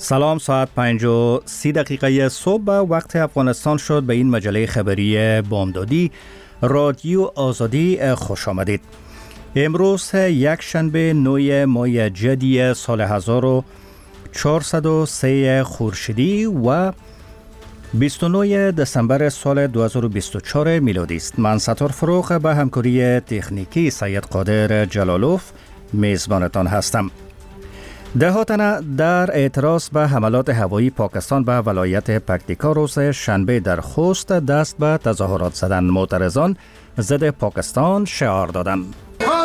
سلام، ساعت 5:30 صبح وقت افغانستان شد. به این مجله خبری بامدادی رادیو آزادی خوش آمدید. امروز یک شنبه 9 ماه جدی سال 1403 خورشیدی و 29 دسامبر سال 2024 میلادی است. من ستار فروغ به همکاری تکنیکی سید قادر جلالوف میزبانتان هستم. ده تن در اعتراض به حملات هوایی پاکستان به ولایت پکتیکا روز شنبه در خوست دست به تظاهرات زدند. معترضان ضد پاکستان شعار دادند.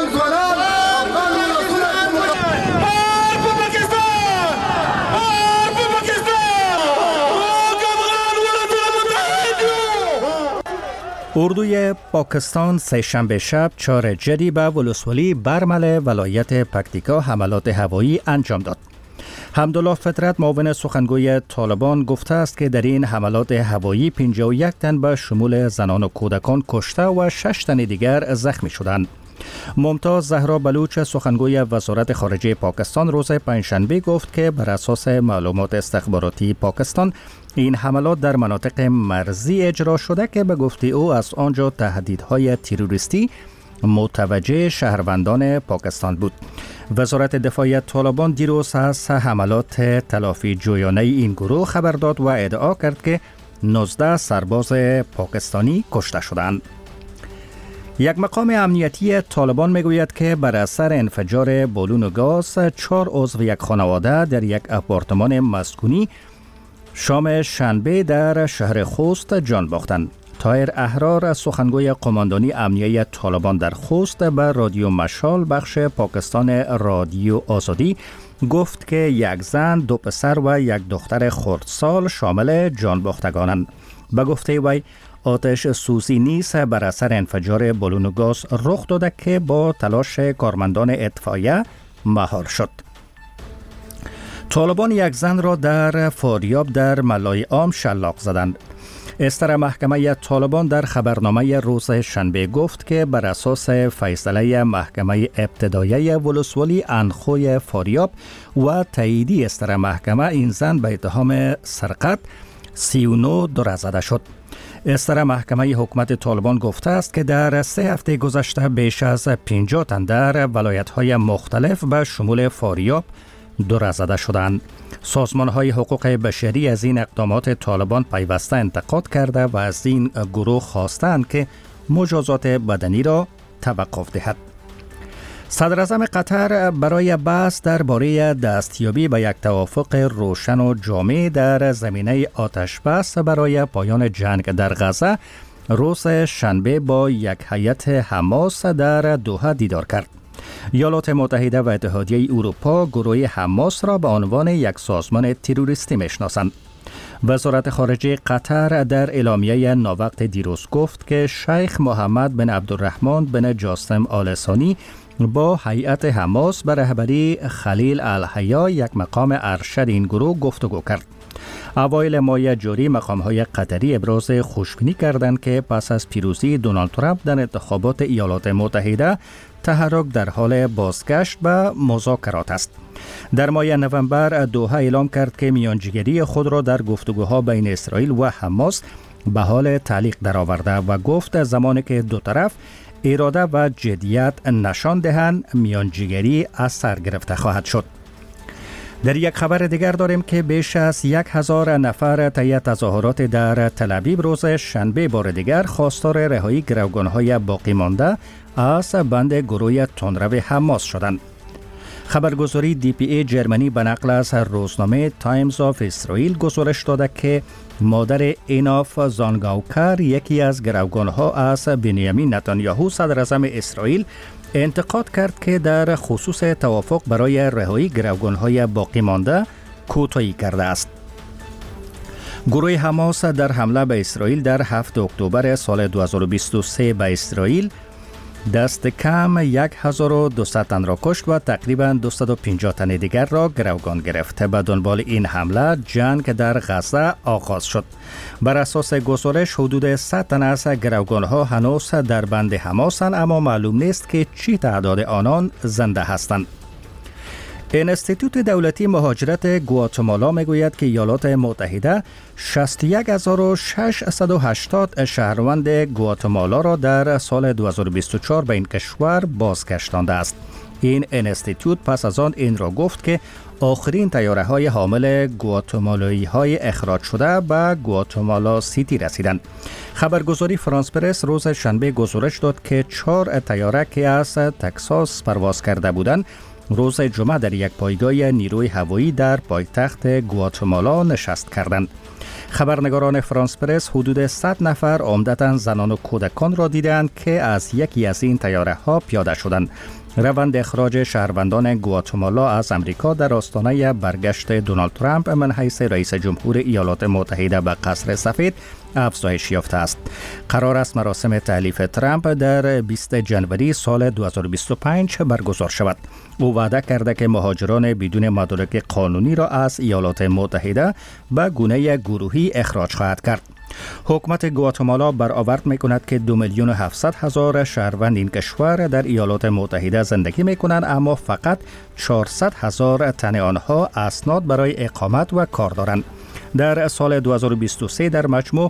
اردوی پاکستان سه‌شنبه شب 4 جدی به ولسوالی برمل ولایت پکتیکا حملات هوایی انجام داد. حمدالله فطرت معاون سخنگوی طالبان گفته است که در این حملات هوایی 51 تن به شمول زنان و کودکان کشته و 6 تن دیگر زخمی شدند. ممتاز زهرا بلوچ سخنگوی وزارت خارجه پاکستان روز پنجشنبه گفت که بر اساس معلومات استخباراتی پاکستان این حملات در مناطق مرزی اجرا شده که به گفته او از آنجا تهدیدهای تروریستی متوجه شهروندان پاکستان بود. وزارت دفاع طالبان دیروز از حملات تلافی جویانه این گروه خبر داد و ادعا کرد که 19 سرباز پاکستانی کشته شدند. یک مقام امنیتی طالبان میگوید که بر اثر انفجار بالون گاز 4 عضو یک خانواده در یک آپارتمان مسکونی شام شنبه در شهر خوست جان باختند. طاهر احرار سخنگوی قماندانی امنیتی طالبان در خوست به رادیو مشال بخش پاکستان رادیو آزادی گفت که یک زن، 2 پسر و یک دختر خردسال شامل جان باختگانند. به گفته وی آتش سوزی نیز بر اثر انفجار بالون گاز رخ داده که با تلاش کارمندان اطفائیه مهار شد. طالبان یک زن را در فاریاب در ملای عام شلاق زدند. استر محکمه طالبان در خبرنامه روز شنبه گفت که بر اساس فیصله محکمه ابتدایی ولسوالی انخوی فاریاب و تاییدی استر محکمه این زن به اتهام سرقت 39 دره زده شد. استر محکمه حکومت طالبان گفته است که در 3 هفته گذشته بیش از 50 تن در ولایت‌های مختلف به شمول فاریاب دره زده شدند. سازمان‌های حقوق بشری از این اقدامات طالبان پیوسته انتقاد کرده و از این گروه خواستند که مجازات بدنی را توقف دهد. صدر اعظم قطر برای بحث درباره دستیابی به یک توافق روشن و جامع در زمینه آتش بس برای پایان جنگ در غزه روز شنبه با یک هیئت حماس در دوحه دیدار کرد. ایالات متحده و اتحادیه اروپا گروه حماس را به عنوان یک سازمان تروریستی میشناسند. وزارت خارجه قطر در اعلامیه ناوقت دیروز گفت که شیخ محمد بن عبدالرحمن بن جاسم آل ثانی با هیئت حماس به رهبری خلیل الحیا یک مقام ارشد این گروه گفتگو کرد. اوایل ماه جاری مقام‌های قطری ابراز خوشبینی کردند که پس از پیروزی دونالد ترامپ در انتخابات ایالات متحده تحرک در حال بازگشت به مذاکرات است. در ماه نوامبر دوحه اعلام کرد که میانجیگری خود را در گفتگوها بین اسرائیل و حماس به حال تعلیق درآورده و گفت زمانی که دو طرف اراده و جدیت نشان دهند میانجیگری از سر گرفته خواهد شد. در یک خبر دیگر داریم که بیش از 1000 نفر طی تظاهرات در تل‌آویو روز شنبه بار دیگر خواستار رهایی گروگان‌های باقی مانده از بند گروه تندرو حماس شدند. خبرگزاری DPA جرمنی به نقل از روزنامه تایمز آف اسرائیل گزارش داده که مادر ایناف زانگاوکر یکی از گروگان‌ها از بنیامین نتانیاهو صدر اعظم اسرائیل انتقاد کرد که در خصوص توافق برای رهایی گروگان‌های باقی مانده کوتاهی کرده است. گروه حماس در حمله به اسرائیل در 7 اکتبر سال 2023 به اسرائیل دست کم 1200 تن را کشت و تقریباً 250 تن دیگر را گروگان گرفت. به دنبال این حمله جنگ در غزه آغاز شد. بر اساس گزارش حدود 100 تن از گروگان‌ها هنوز در بند حماسند، اما معلوم نیست که چی تعداد آنان زنده هستند. انستیتوت دولتی مهاجرت گواتمالا میگوید که ایالات متحده 61680 شهروند گواتمالا را در سال 2024 به این کشور بازگردانده است. این انستیتوت پس از آن این را گفت که آخرین طیاره های حامل گواتمالایی های اخراج شده به گواتمالا سیتی رسیدند. خبرگزاری فرانس پرس روز شنبه گزارش داد که 4 طیاره که از تگزاس پرواز کرده بودند روز جمعه در یک پایگاه نیروی هوایی در پایتخت گواتمالا نشست کردند. خبرنگاران فرانس پرس حدود 100 نفر عمدتاً زنان و کودکان را دیدند که از یکی از این طیاره ها پیاده شدند. روند اخراج شهروندان گواتمالا از امریکا در آستانه برگشت دونالد ترامپ من حیث رئیس جمهور ایالات متحده به قصر سفید افزایش یافته است. قرار است مراسم تحلیف ترامپ در 20 جنوری سال 2025 برگزار شود. او وعده کرده که مهاجران بدون مدارک قانونی را از ایالات متحده به گونه گروهی اخراج خواهد کرد. حکومت گواتمالا برآورد می‌کند که 2,700,000 شهروند این کشور در ایالات متحده زندگی می‌کنند، اما فقط 400,000 تن آنها اسناد برای اقامت و کار دارند. در سال 2023 در مجموع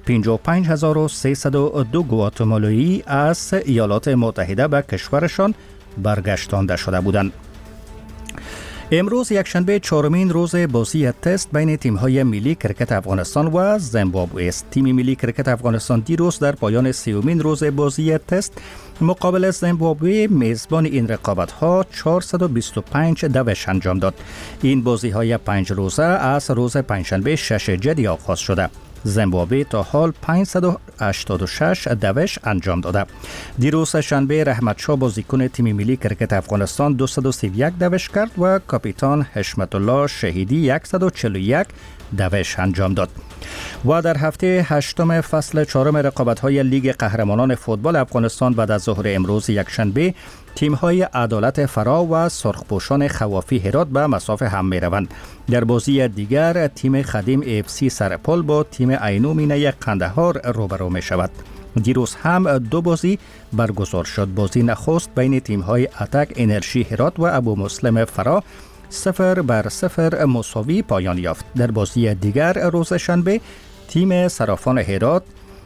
55,302 گواتمالایی از ایالات متحده به کشورشان برگشتانده شده بودند. امروز یکشنبه 4مین روز بازی تست بین تیم‌های ملی کرکت افغانستان و زیمبابوه است. تیم ملی کرکت افغانستان دیروز در پایان 30مین روز بازی تست مقابل زیمبابوه میزبان این رقابت‌ها 425 دوش انجام داد. این بازی‌های 5 روزه از روز پنجشنبه 6 جدی آغاز شده. زیمبابوه تا حال 586 دوش انجام داده. دیروز شنبه رحمت شاه بازیکن تیم ملی کرکت افغانستان 231 دوش کرد و کاپیتان حشمت الله شهیدی 141 دوش انجام داد. و در هفته هشتم فصل 4 رقابت‌های لیگ قهرمانان فوتبال افغانستان بعد از ظهر امروز یکشنبه تیم‌های عدالت فرا و سرخپوشان خوافی هرات به مساف هم می‌روند. در بازی دیگر تیم خدیم AFC سرپل با تیم عینو مینه قندهار روبرو می‌شود. دیروز هم 2 بازی برگزار شد. بازی نخست بین تیم‌های اتک انرژی هرات و ابو مسلم فرا 0-0 مساوی پایان یافت. در بازی دیگر روز شنبه تیم صرافان هرات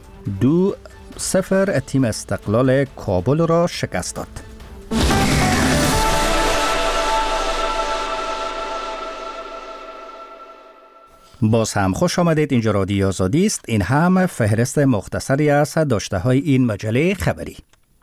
2-0 تیم استقلال کابل را شکست داد. باز هم خوش آمدید. اینجا رادیو آزادی است. این هم فهرست مختصری از داشته های این مجله خبری.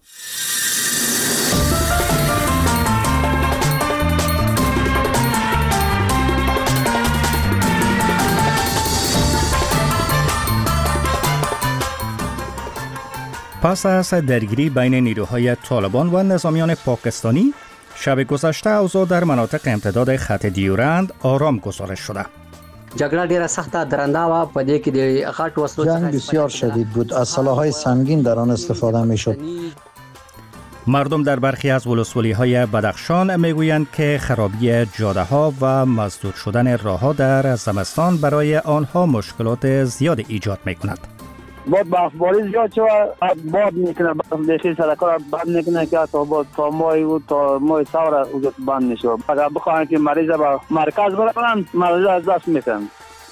پس از درگیری بین نیروهای طالبان و نظامیان پاکستانی، شب گذشته اوضاع در مناطق امتداد خط دیورند آرام گزارش شده. جګړه ډیره سخته درنده و په دې کې د غټ وسلو جنگ بسیار شدید بود. از سلاح‌های سنگین در آن استفاده می‌شد. مردم در برخی از ولسوالی‌های بدخشان میگویند که خرابی جاده‌ها و مسدود شدن راه‌ها در زمستان برای آنها مشکلات زیاد ایجاد می‌کند. باد برفباری زیاد شد، باد میکنه، برفباری سرکا را بند میکنه که تا ماه سور بند میشه. اگر بخواهند که مریض به مرکز برن، مریض از دست میتن.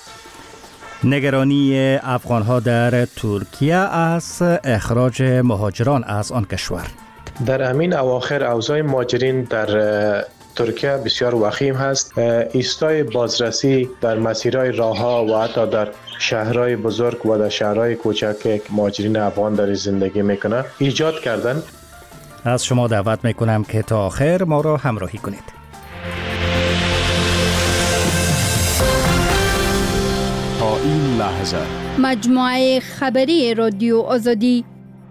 نگرانی افغان‌ها در ترکیه از اخراج مهاجران از آن کشور. در همین اواخر اوضاع مهاجرین در ترکیه بسیار وخیم هست. ایستای بازرسی در مسیرهای راه‌ها و حتی در شهرهای بزرگ و در شهرهای کوچک که مهاجرین افغان در زندگی میکنه ایجاد کردن. از شما دعوت میکنم که تا آخر ما را همراهی کنید. تا این لحظه مجموعه خبری رادیو آزادی.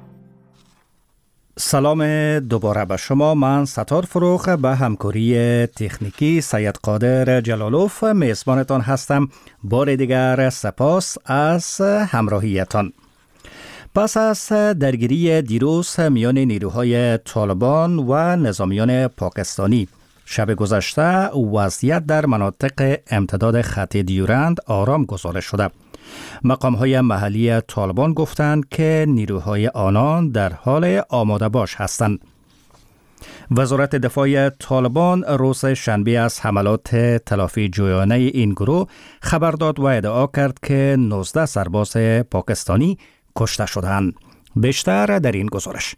سلام دوباره به شما. من ستار فروخ به همکاری تکنیکی سید قادر جلالوف میزبانتان هستم. بار دیگر سپاس از همراهیتان. پس از درگیری دیروز میان نیروهای طالبان و نظامیان پاکستانی، شب گذشته وضعیت در مناطق امتداد خط دیورند آرام گزارش شده. مقام‌های محلی طالبان گفتند که نیروهای آنان در حال آماده باش هستند. وزارت دفاع طالبان روز شنبه از حملات تلافی جویانه این گروه خبر داد و ادعا کرد که 19 سرباز پاکستانی کشته شدند. بیشتر در این گزارش.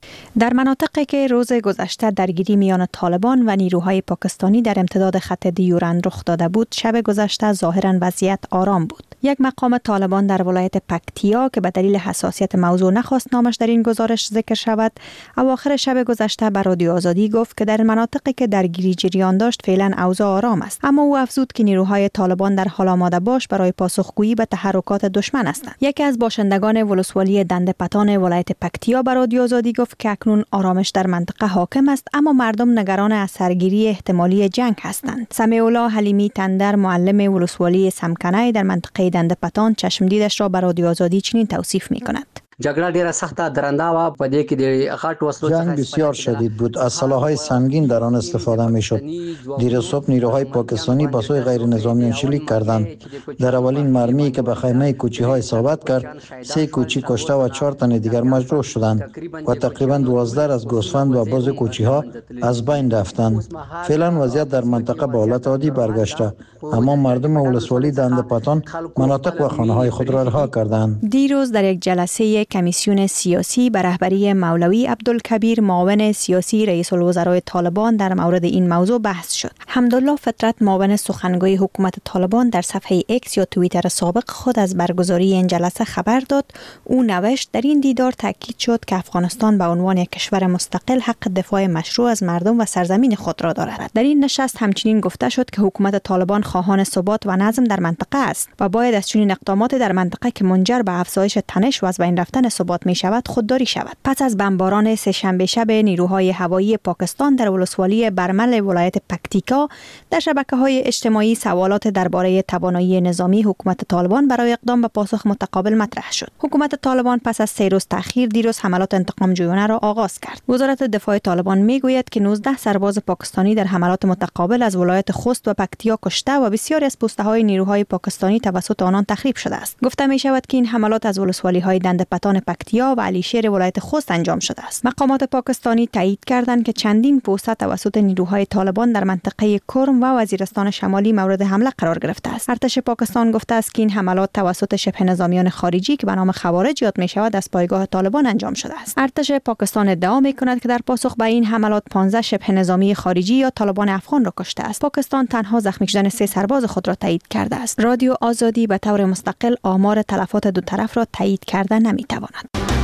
در مناطقی که روز گذشته درگیری میان طالبان و نیروهای پاکستانی در امتداد خط دیورند رخ داده بود، شب گذشته ظاهراً وضعیت آرام بود. یک مقام طالبان در ولایت پکتیا که به دلیل حساسیت موضوع نخواست نامش در این گزارش ذکر شود، اواخر شب گذشته به رادیو آزادی گفت که در مناطقی که درگیری جریان داشت فعلا اوضاع آرام است، اما او افزود که نیروهای طالبان در حال آماده باش برای پاسخگویی به تحرکات دشمن هستند. یکی از باشندگان ولسوالی دنده پتان ولایت پکتیا به رادیو آزادی گفت که اکنون آرامش در منطقه حاکم است، اما مردم نگران از سرگیری احتمالی جنگ هستند. سمیع الله حلیمی تندر، معلم ولسوالی سمکنه در منطقه دنده پتان، چشمدیدش را به رادیو آزادی چنین توصیف می‌کند. جګړه ډیره سخته درنده و په دې کې د غټ وسلو جنگ بسیار شدید بود. از سلاح‌های سنگین در آن استفاده می‌شد. دیر صبح نیروهای پاکستانی با سوی غیر نظامیان شلیک کردند. در اولین مرمی که به خیمه کوچی‌ها اصابت کرد، 3 کوچی کشته و 4 تن دیگر مجروح شدند و تقریباً 12 از گوسفند و باز کوچی‌ها از بین رفتند. فعلا وضعیت در منطقه به حالت عادی برگشته، اما مردم ولسوالی دنده پتان مناطق و خانه‌های خود را رها کردند. دیروز در یک جلسه کمیسیون سیاسی به رهبری مولوی عبدالکبیر، معاون سیاسی رئیس الوزراء طالبان، در مورد این موضوع بحث شد. حمدالله فطرت، معاون سخنگوی حکومت طالبان، در صفحه ایکس یا توییتر سابق خود از برگزاری این جلسه خبر داد. او نوشت در این دیدار تاکید شد که افغانستان به عنوان یک کشور مستقل حق دفاع مشروع از مردم و سرزمین خود را دارد. در این نشست همچنین گفته شد که حکومت طالبان خواهان ثبات و نظم در منطقه است و باید از چنین اقدامات در منطقه که منجر به افزایش تنش و از بین رفتن ثبات می شود خودداری شود. پس از بمباران سه‌شنبه شب نیروهای هوایی پاکستان در ولسوالی برمل ولایت پکتیکا، در شبکه‌های اجتماعی سوالات درباره توانایی نظامی حکومت طالبان برای اقدام به پاسخ متقابل مطرح شد. حکومت طالبان پس از 3 روز تأخیر دیروز حملات انتقام جویانه را آغاز کرد. وزارت دفاع طالبان میگوید که 19 سرباز پاکستانی در حملات متقابل از ولایت خوست و پکتیا کشته و بسیاری از پوسته‌های نیروهای پاکستانی توسط آنان تخریب شده است. گفته می شود که این حملات از ولسوالی‌های دنده پتان پکتیا و علیشیر ولایت خوست انجام شده است. مقامات پاکستانی تایید کردند که چندین پوسته توسط نیروهای طالبان در منطقه کرم و وزیرستان شمالی مورد حمله قرار گرفته است. ارتش پاکستان گفته است که این حملات توسط شبه نظامیان خارجی که به نام خوارج یاد می شود از پایگاه طالبان انجام شده است. ارتش پاکستان ادعا می کند که در پاسخ به این حملات 15 شبه نظامی خارجی یا طالبان افغان را کشته است. پاکستان تنها زخمی شدن 3 سرباز خود را تایید کرده است. رادیو آزادی به طور مستقل آمار تلفات دو طرف را تایید کرده نمی تواند.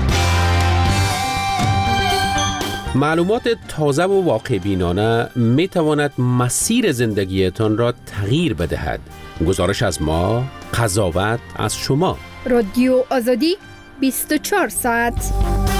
معلومات تازه و واقع بینانه می تواند مسیر زندگیتان را تغییر بدهد. گزارش از ما، قضاوت از شما. رادیو آزادی 24 ساعت.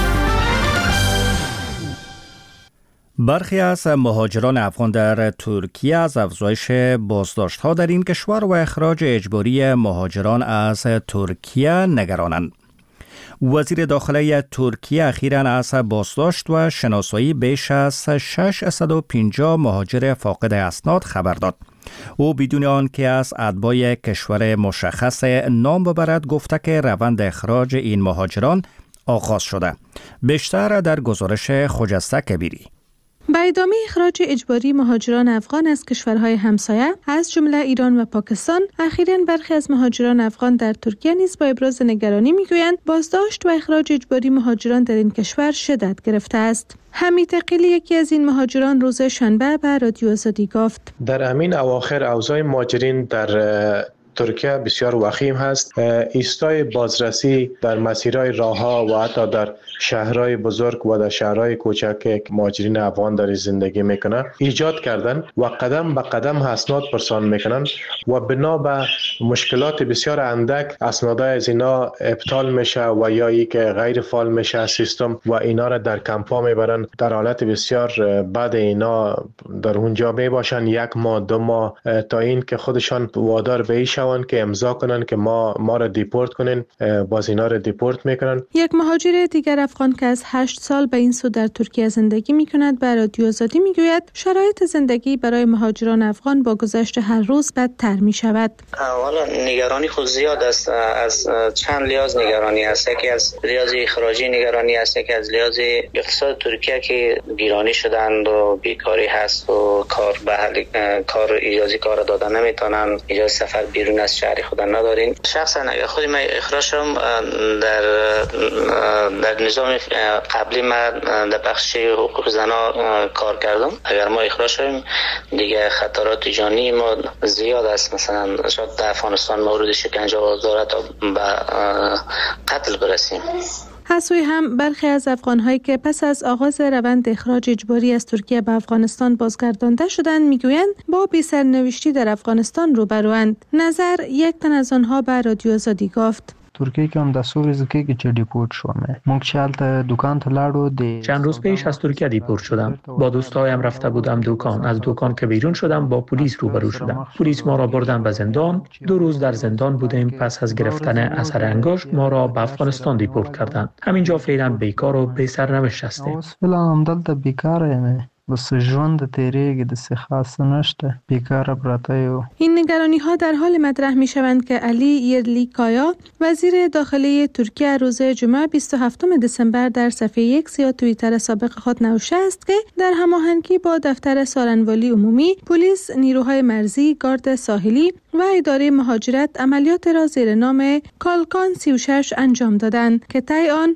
برخی از مهاجران افغان در ترکیه از افزایش بازداشت‌ها در این کشور و اخراج اجباری مهاجران از ترکیه نگرانند. وزیر داخله ترکیه اخیراً از بازداشت و شناسایی بیش از 650 مهاجر فاقد اسناد خبر داد. او بدون آنکه از اتباع کشور مشخص نام ببرد گفته که روند اخراج این مهاجران آغاز شده. بیشتر در گزارش خجسته کبیری. به ادامه اخراج اجباری مهاجران افغان از کشورهای همسایه از جمله ایران و پاکستان، اخیراً برخی از مهاجران افغان در ترکیه نیز با ابراز نگرانی میگویند بازداشت و اخراج اجباری مهاجران در این کشور شدت گرفته است. حمید قیلی، یکی از این مهاجران، روز شنبه به رادیو آزادی گفت در همین اواخر اوضاع مهاجرین در ترکیه بسیار وخیم هست. ایستای بازرسی در مسیرهای راهها و حتی در شهرهای بزرگ و در شهرهای کوچک که مهاجرین افغان در زندگی میکنن ایجاد کردن و قدم به قدم اسناد پرسان میکنن و بنا به مشکلات بسیار اندک اسنادهای از اینا ابطال میشه و یا ای که غیر فعال میشه سیستم و اینا را در کمپا میبرن. در حالت بسیار بد اینا در اونجا میباشن 1 ماه 2 ماه تا این که خودشان وادار به ایش توان که امضا کنن که ما را دیپورت کنین، باز اینا را دیپورت میکنن. یک مهاجر دیگر افغان که از 8 سال به این سو در ترکیه زندگی میکند به رادیو آزادی میگوید شرایط زندگی برای مهاجران افغان با گذشت هر روز بدتر میشود. والا نگرانی خود زیاد است، از چند لحاظ نگرانی است. یکی از لحاظ اخراجی نگرانی است، یکی از لحاظ اقتصاد ترکیه که گیرانی شدند و بیکاری هست و کار اجازه کار دادن نمیتونن، اجازه سفر بیرون از شهر خود ندارین. شخصا اگر خود من اخراج شدم در نظام قبلی من در بخش حقوق زنا کار کردم. اگر ما اخراج شدیم دیگه خطرات جانی ما زیاد است، مثلا شاید در افغانستان مورد شکنجه و آزار تا به قتل برسیم. از سوی هم برخی از افغان‌هایی که پس از آغاز روند اخراج اجباری از ترکیه به افغانستان بازگردانده شدند میگویند با بی‌سرنوشتی در افغانستان روبروند. نظر یک تن از آنها به رادیو آزادی گفت: ترکیه که هم د څو ورځې کېږي چې ډیپورت شوم. موږ چې هلته دکان ته لاړو چند روز پیش از ترکیه دیپورت شدم. با دوستایم رفته بودم دکان. از دکان که بیرون شدم با پلیس روبرو شدم. پلیس ما را بردن به زندان. 2 روز در زندان بودیم. پس از گرفتن اثر انگشت ما را به افغانستان دیپورت کردند. همینجا فعلا بیکار و بی سرنوشت هستیم. فعلا هم دلته بیکار یم. بس ژوند تیریږي د څه خاص نشته، بیکاره پراته یو. این نگرانی ها در حال مطرح می شوند که علی یرلیکایا وزیر داخلی ترکیه روز جمعه 27 دسامبر در صفحه X یا توییتر سابق خود نوشته است که در هماهنگی با دفتر سارنوالی عمومی، پلیس، نیروهای مرزی، گارد ساحلی و اداره مهاجرت عملیات را زیر نام کالکان 36 انجام دادند که طی آن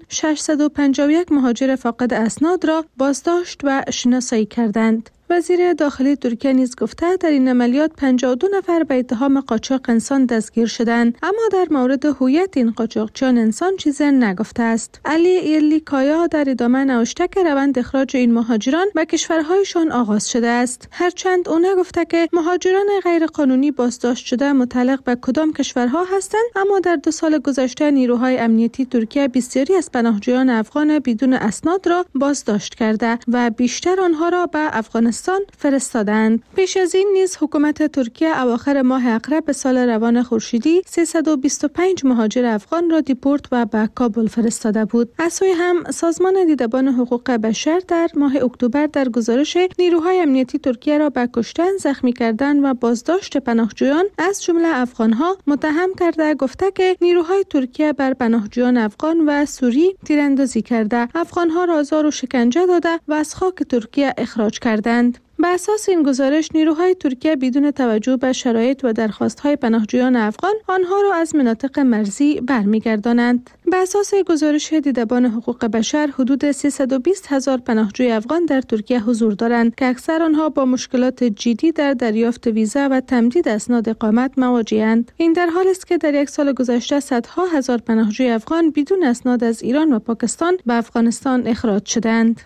651 مهاجر فاقد اسناد را بازداشت و شناسایی کردند. وزیر داخلی ترکیه نیز گفته در این عملیات 52 نفر به اتهام قاچاق انسان دستگیر شدند، اما در مورد هویت این قاچاقچیان انسان چیزی نگفته است. علی یرلیکایا در ادامه نوشته که روند اخراج این مهاجران به کشورهایشان آغاز شده است، هرچند او نگفته که مهاجران غیرقانونی بازداشت شده متعلق به کدام کشورها هستند، اما در 2 سال گذشته نیروهای امنیتی ترکیه بسیاری از پناهجویان افغان بدون اسناد را بازداشت کرده و بیشتر آنها را به افغانستان فرستادند. پیش از این نیز حکومت ترکیه اواخر ماه اقرب سال روان خورشیدی 325 مهاجر افغان را دیپورت و به کابل فرستاده بود. از سوی هم سازمان دیدبان حقوق بشر در ماه اکتبر در گزارش نیروهای امنیتی ترکیه را به کشتن، زخمی کردن و بازداشت پناهجویان از جمله افغانها متهم کرده گفته که نیروهای ترکیه بر پناهجویان افغان و سوری تیراندازی کرده، افغانها را آزار و شکنجه داده و از خاک ترکیه اخراج کردند. به اساس این گزارش نیروهای ترکیه بدون توجه به شرایط و درخواست‌های پناهجویان افغان آنها را از مناطق مرزی برمیگردانند. به اساس گزارش دیدبان حقوق بشر حدود 320,000 پناهجوی افغان در ترکیه حضور دارند که اکثر آنها با مشکلات جدی در دریافت ویزا و تمدید اسناد اقامت مواجه‌اند. این در حالی است که در یک سال گذشته صدها هزار پناهجوی افغان بدون اسناد از ایران و پاکستان به افغانستان اخراج شدند.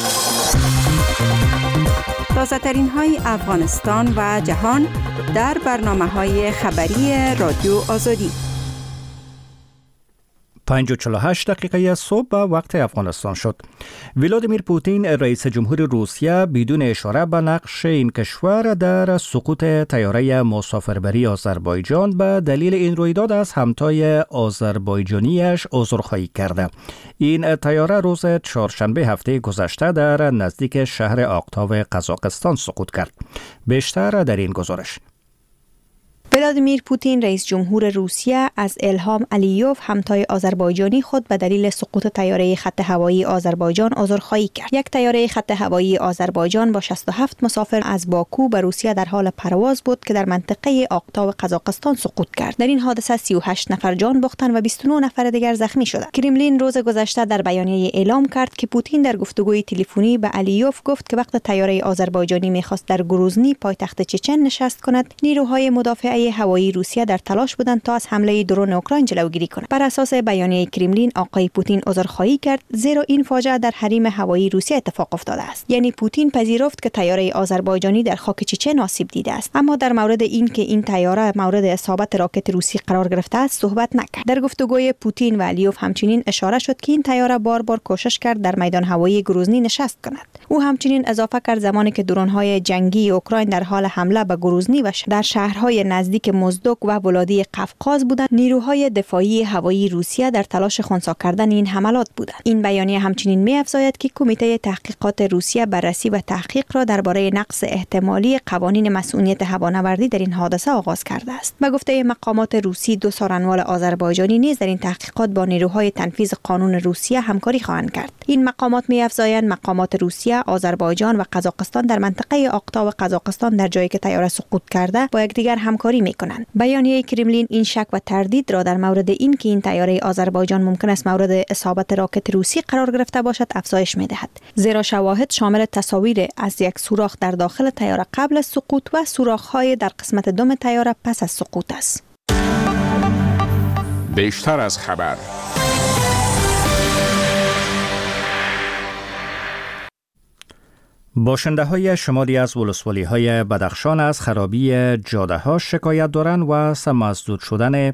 تازه‌ترین های افغانستان و جهان در برنامه‌های خبری رادیو آزادی. 5:48 دقیقه صبح به وقت افغانستان شد. ولادیمیر پوتین رئیس جمهور روسیه بدون اشاره به نقش این کشور در سقوط طیاره مسافربری آذربایجان به دلیل این رویداد از همتای آذربایجانیش عذرخواهی کرده. این طیاره روز چهارشنبه هفته گذشته در نزدیک شهر آقتاو قزاقستان سقوط کرد. بیشتر در این گزارش. ولادیمیر پوتین رئیس جمهور روسیه از الهام علیوف همتای آذربایجانی خود به دلیل سقوط طیاره خط هوایی آذربایجان عذرخواهی کرد. یک طیاره خط هوایی آذربایجان با 67 مسافر از باکو به روسیه در حال پرواز بود که در منطقه آقتاو قزاقستان سقوط کرد. در این حادثه 38 نفر جان باختند و 29 نفر دیگر زخمی شدند. کرملین روز گذشته در بیانیه اعلام کرد که پوتین در گفتگوی تلفنی به علیوف گفت که وقت طیاره آذربایجانی می‌خواست در گروزنی پایتخت چچن نشست کند، نیروهای مدافعه هوایی روسیه در تلاش بودند تا از حمله درون اوکراین جلوگیری کنند. بر اساس بیانیه کرملین آقای پوتین عذرخواهی کرد زیرا این فاجعه در حریم هوایی روسیه اتفاق افتاده است. یعنی پوتین پذیرفت که طیاره آذربایجانی در خاک چچن آسیب دیده است، اما در مورد این که این طیاره مورد اصابت راکت روسی قرار گرفته است صحبت نکرد. در گفتگوی پوتین و علیوف همچنین اشاره شد که این طیاره بار کوشش کرد در میدان هوایی گروزنی نشست کند. او همچنین اضافه کرد زمانی که درون‌های جنگی اوکراین در حال حمله به گروزنی و در شهرهای نزدیک نزدیک موزدوک و ولادی قفقاز بودند. نیروهای دفاعی هوایی روسیه در تلاش خنثی کردن این حملات بودند. این بیانیه همچنین می‌افزاید که کمیته تحقیقات روسیه بررسی و تحقیق را درباره نقض احتمالی قوانین مسئولیت هوانوردی در این حادثه آغاز کرده است. به گفته مقامات روسی، دو سارنوال آذربایجانی نیز در این تحقیقات با نیروهای تنفیذ قانون روسیه همکاری خواهند کرد. این مقامات می‌افزایند مقامات روسیه، آذربایجان و قزاقستان در منطقه آقتا و قزاقستان در جایی که طیاره سقوط کرده با یکدیگر همکاری می‌کنند. بیانیه کرملین این شک و تردید را در مورد اینکه این طیاره آذربایجان ممکن است مورد اصابت راکت روسی قرار گرفته باشد افزایش می‌دهد. زیرا شواهد شامل تصاویر از یک سوراخ در داخل طیاره قبل از سقوط و سوراخ‌های در قسمت دم طیاره پس از سقوط است. بیشتر از خبر. باشنده‌های شماری از ولسوالی‌های بدخشان از خرابی جاده‌ها شکایت دارند و مسدود شدن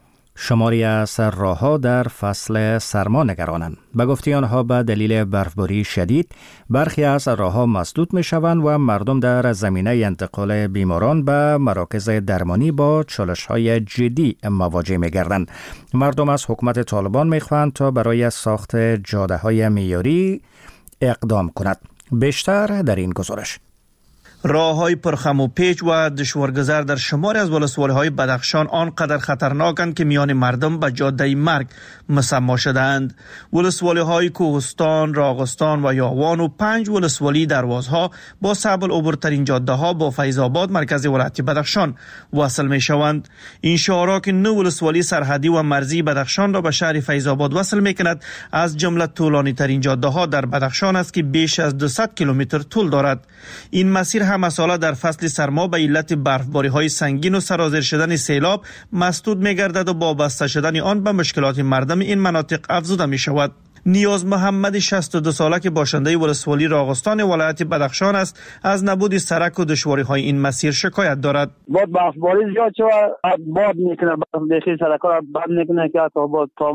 شماری از راه‌ها در فصل سرما نگرانند. به گفته آنها به دلیل برفباری شدید برخی از راه‌ها مسدود می‌شوند و مردم در زمینه انتقال بیماران به مراکز درمانی با چالش‌های جدی مواجه می‌گردند. مردم از حکومت طالبان می‌خواهند تا برای ساخت جاده‌های معیاری اقدام کند. بیشتر در این گزارش. راه‌های پرخم و پیچ و دشوارگذر در شماری از ولسوالی‌های بدخشان آنقدر خطرناکند که میان مردم به جاده مرگ مسما شدند. ولسوالی‌های کوهستان، راغستان و یاوان و 5 ولسوالی دروازها با صعب العبورترین جاده‌ها با فیض‌آباد مرکز ولایت بدخشان وصل می‌شوند. این شهرها که 9 ولسوالی سرحدی و مرزی بدخشان را به شهر فیض‌آباد وصل می‌کند، از جمله طولانی‌ترین جاده‌ها در بدخشان است که بیش از 200 کیلومتر طول دارد. این مسیر همه ساله در فصل سرما به علت برفباری‌های سنگین و سرازیر شدن سیلاب مسدود می‌گردد و با بسته شدن آن به مشکلات مردم این مناطق افزوده می‌شود. نیاز محمد 62 ساله که باشنده ولسوالی راغستان ولایت بدخشان است، از نبود سرک و دشواری‌های این مسیر شکایت دارد. باد برفباری زیاد شد، باد میکنه، بخی سرک‌ها بند میکنه که تا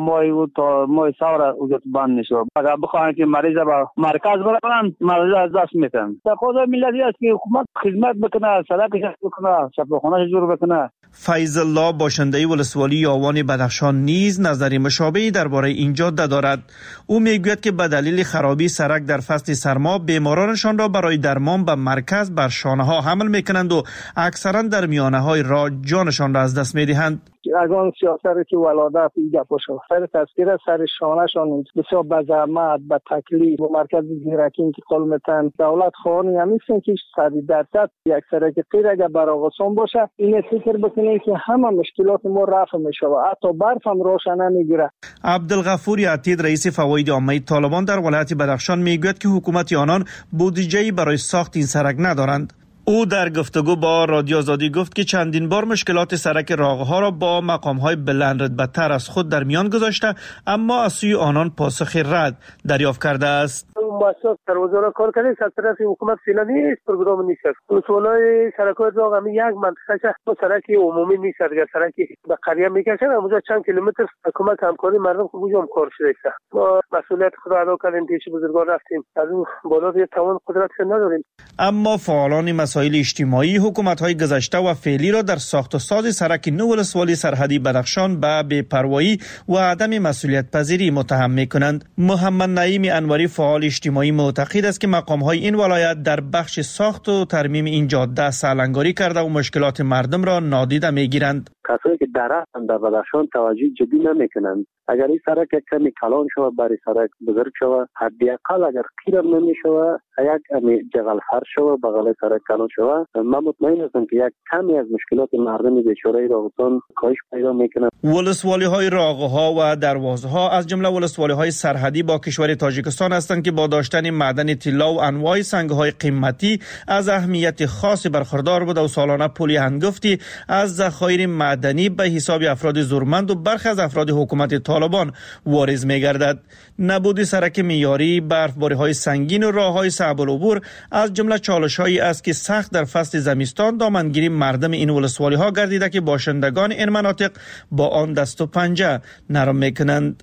ماه سوار وجود بند نشه. اگر بخواهند که مریض به مرکز برن، مریض از دست میتن. تقاضای ملتی است که حکومت خدمت بکنه، سرکش بکنه، شفاخانه‌اش جور بکنه. فیض الله باشنده ولسوالی یاوان بدخشان نیز نظری مشابهی درباره این جاده دارد. او میگوید که به دلیل خرابی سرک در فصل سرما بیمارانشان را برای درمان به مرکز بر شانه‌ها حمل میکنند و اکثرا در میانه‌های راه جانشان را از دست میدهند. اگان سیاست که ولادت اینجا باشه سر تذکیر سر شانه‌شان بسیار به زحمت به تکلیف و مرکز زیرکین که قول میتن دولت خواهانی همیشن که 100% یک سرک غیر اگر براغسان باشه این فکر بکنید که همه مشکلات ما رفع میشه و حتی برف هم روشن نمیگیره. عبدالغفور عتید رئیس فواید عامه طالبان در ولایت بدخشان میگوید که حکومت آنان بودجه‌ای برای ساخت این سرک ندارند. او در گفتگو با رادیو آزادی گفت که چندین بار مشکلات سرک راه‌ها را با مقام‌های بلند رتبه‌تر از خود در میان گذاشته، اما از سوی آنان پاسخ رد دریافت کرده است. مؤسسات در وزارت کار کرده از طرف حکومت فعلا نیست، پروگرام نیست. ولسوالی سرک‌های راه هم یک منطقه سرک عمومی نیست، اگر سرکی به قریه میکشن اونجا چند کیلومتر حکومت همکاری مردم خوب هم کار شده است. ما مسئولیت خود را ادا کردیم، پیش بزرگان رفتیم، از اون بالا یه توان قدرت نداریم. اما فعالان مسائل اجتماعی حکومت‌های گذشته و فعلی را در ساخت و ساز سرک نو ولسوالی سرحدی بدخشان به بی‌پروایی و عدم مسئولیت پذیری متهم می‌کنند. محمد نعیم انوری فعال اجتماعی معتقد است که مقام‌های این ولایت در بخش ساخت و ترمیم این جاده سالنگاری کرده و مشکلات مردم را نادیده می‌گیرند. کسایی که درختن در بدخشان توجه جدی نمی‌کنند. اگر این سرک کمی کلان شود برای سرک بزرگ شود، حداقل اگر خیرم نمی‌شود یک جغل فرش شود بغل سرک کلان شود، من مطمئن هستم که یک کمی از مشکلات مردم بیچاره راغستان کاهش پیدا می‌کند. ولسوالی‌های راغ‌ها و دروازها از جمله ولسوالی‌های سرحدی با کشور تاجیکستان هستند که با داشتن معدن طلا و انواع سنگ‌های قیمتی از اهمیت خاصی برخوردار بود و سالانه پولی هنگفتی از ذخایر معدنی به حساب افراد زورمند و برخی از افراد حکومت طالبان واریز می‌گردد. نبود سرک معیاری، برفباری‌های سنگین و راه‌های صعب العبور از جمله چالش‌هایی است که سخت در فصل زمستان دامنگیری مردم این ولسوالی‌ها گردیده که باشندگان این مناطق با آن دست و پنجه نرم می‌کنند.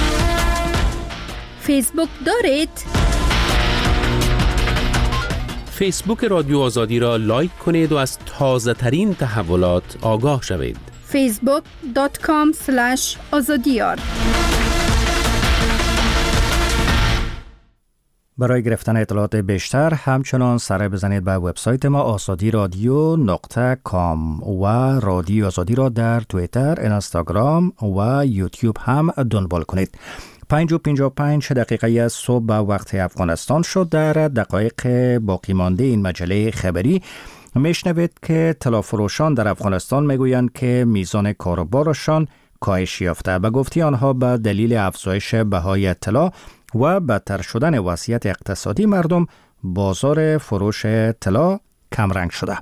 فیسبوک دارید؟ فیسبوک رادیو آزادی را لایک کنید و از تازه ترین تحولات آگاه شوید. facebook.com/azadiyar. برای گرفتن اطلاعات بیشتر همچنان سر بزنید به وبسایت ما azadi.radio.com و رادیو آزادی را در توییتر، اینستاگرام و یوتیوب هم دنبال کنید. 5:55 دقیقه صبح به وقت افغانستان شد. در دقایق باقی مانده این مجله خبری میشنوید که طلافروشان در افغانستان میگویند که میزان کاروبارشان کاهش یافته. به گفته آنها به دلیل افزایش بهای طلا و بدتر شدن وضعیت اقتصادی مردم، بازار فروش طلا کمرنگ شده.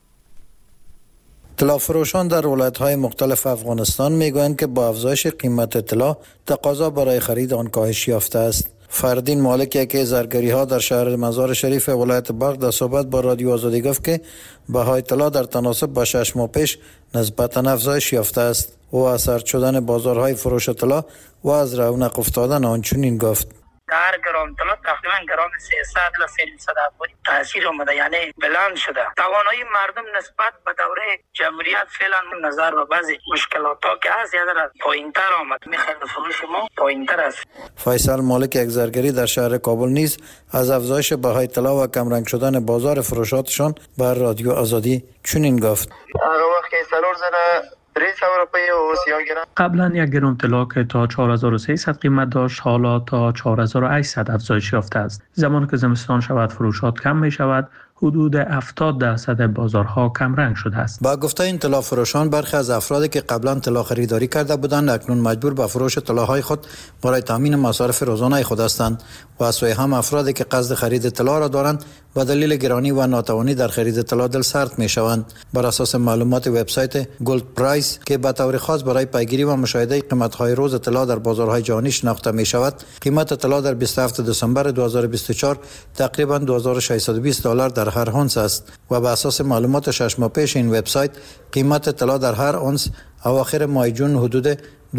طلافروشان در ولایت‌های مختلف افغانستان میگویند که با افزایش قیمت طلا تقاضا برای خرید آن کاهش یافته است. فردین مالک یکی زرگری‌ها در شهر مزار شریف ولایت بلخ در صحبت با رادیو آزادی گفت که بهای طلا در تناسب با 6 ماه پیش نسبتاً افزایش یافته است. او از سرد شدن بازارهای فروش طلا و از رونق افتادن آن چنین گفت: در گرم طلا تقریبا گرم 300 تا 300 افغانی تاثیر اومده، یعنی بلند شده. توانایی مردم نسبت به دوره جمهوریت فعلا نظر به بعضی مشکلات ها که هست یه ذره پایین‌تر آمد. خرید فروش ما پایین‌تر است. فیصل مالک یک زرگری در شهر کابل نیز از افزایش بهای طلا و کمرنگ شدن بازار فروشاتشان بر رادیو آزادی چنین گفت: هر وقت که سالور زنه 300 روپیه و 30 گرم. قبلا یک گرم طلا که تا 4300 قیمت داشت حالا تا 4800 افزایش یافته است. زمانی که زمستان شود فروشات کم می شود، حدود 70% بازارها کم رنگ شده است. با گفته این طلا فروشان، برخی از افرادی که قبلا طلا خریداری کرده بودند اکنون مجبور به فروش طلاهای خود برای تامین مصارف روزانه خود هستند و از سوی هم افرادی که قصد خرید طلا را دارند با دلیل گرانی و ناتوانی در خرید طلا دل سرد می شوند. بر اساس معلومات وبسایت گولد پرایس که به طور خاص برای پیگیری و مشاهده قیمت‌های روز طلا در بازارهای جهانی شناخته می شود، قیمت طلا در 27 دسامبر 2024 تقریباً $2620 در هر اونس است و به اساس معلومات 6 ماه پیش این وبسایت قیمت طلا در هر اونس اواخر ماه جون حدود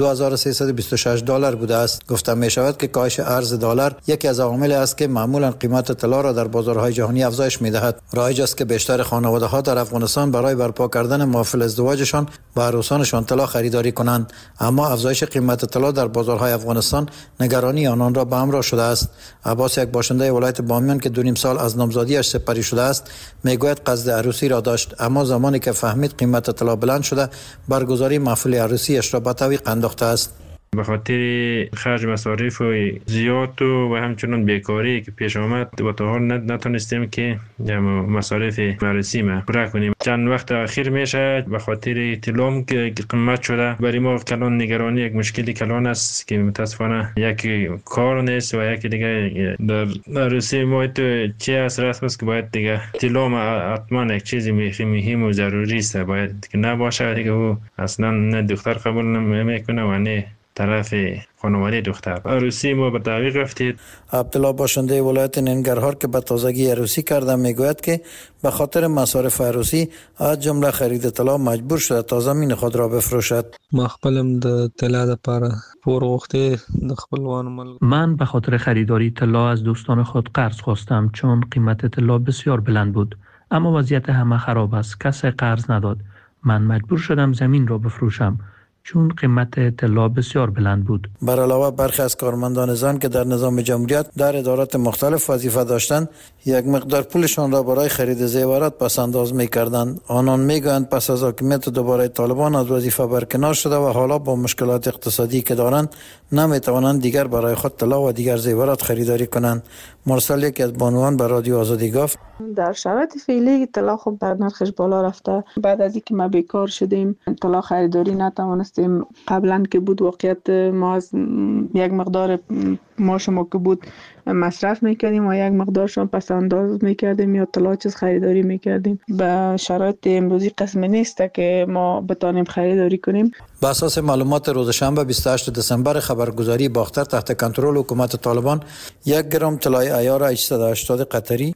$2326 بوده است. گفته می شود که کاهش ارز دلار یکی از عوامل است که معمولا قیمت طلا را در بازارهای جهانی افزایش می دهد. رایج است که بیشتر خانواده‌ها در افغانستان برای برپا کردن محافل ازدواجشان و عروسانشان طلا خریداری کنند، اما افزایش قیمت طلا در بازارهای افغانستان نگرانی آنان را به همراه شده است. عباس، یک باشنده ولایت بامیان که 2.5 سال از نامزادیش سپری شده است، میگوید قصد عروسی را داشت، اما زمانی که فهمید قیمت طلا بلند شده، برگزاری محفل عروسیش را به تعویق انداخته است. به خاطر خرج مصارف زیاد و همچنان بیکاری که پیش آمد و تا حال نتونستیم که مصارف عروسی ما پورا کنیم. چند وقت اخیر میشه به خاطر طلا که قیمت شده برای ما کلان نگرانی یک مشکلی کلان است که متاسفانه یک کار نیست و یک دیگه در عروسی ما تو چه از رسم است که باید دیگه طلا حتما یک چیزی مهم و ضروری است، باید که نباشه دیگه. او اصلا نه دختر قبول نمیکنه و نه طرف خانواده دختر. عروسی ما به تعویق رفتید. عبدالله باشنده ولایت ننگرهار که به تازگی عروسی کرده میگوید که به خاطر مصارف عروسی از جمله خرید طلا مجبور شده تا زمین خود را بفروشد. ما خپلم د طلا لپاره پور غوښته د خپلوانو من به خاطر خریداری طلا از دوستان خود قرض خواستم چون قیمت طلا بسیار بلند بود، اما وضعیت همه خراب است، کسی قرض نداد. من مجبور شدم زمین را بفروشم چون قیمت طلا بسیار بلند بود. بر علاوه برخی از کارمندان زن که در نظام جمهوریت در ادارات مختلف وظیفه داشتند، یک مقدار پولشان را برای خرید زیورات پس انداز می‌کردند. آنان میگویند پس از حاکمیت دوباره طالبان از وظیفه برکنار شده و حالا با مشکلات اقتصادی که دارند نمیتوانند دیگر برای خود طلا و دیگر زیورات خریداری کنند. مرسل، یکی از بانوان، به رادیو آزادی گفت: در شرایط فعلی طلا خب در نرخش بالا رفته. بعد از اینکه ما بیکار شدیم طلا خریداری نتوانستیم. قبلا که بود واقعیت ما از یک مقدار ماش ما که بود مصرف میکردیم و یک مقدارشان پس انداز میکردیم یا طلا چیز خریداری میکردیم. به شرایط امروزی قسم نیست که ما بتانیم خریداری کنیم. به اساس معلومات روز شنبه 28 دسامبر خبرگزاری باختر تحت کنترل حکومت طالبان، 1 گرم طلای عیار 880 قطری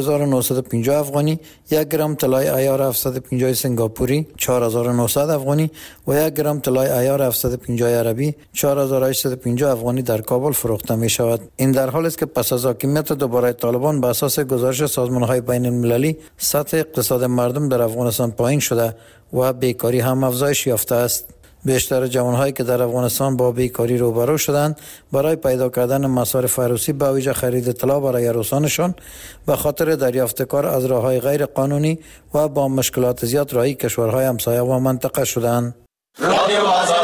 5950 افغانی، 1 گرم طلای عیار 750 سنگاپوری 4900 افغانی و 1 گرم گرم طلای عیار 750 عربی 4850 افغانی در کابل فروخته می شود. این در حالی است که پس از حاکمیت دوباره طالبان به اساس گزارش سازمان‌های بین المللی سطح اقتصاد مردم در افغانستان پایین شده و بیکاری هم افزایش یافته است. بیشتر جوانهایی که در افغانستان با بیکاری روبرو شدند برای پیدا کردن مصارف عروسی به ویژه خرید طلا برای عروسانشان به خاطر دریافت کار از راه‌های غیر قانونی و با مشکلات زیاد راهی کشورهای همسایه و منطقه شدند.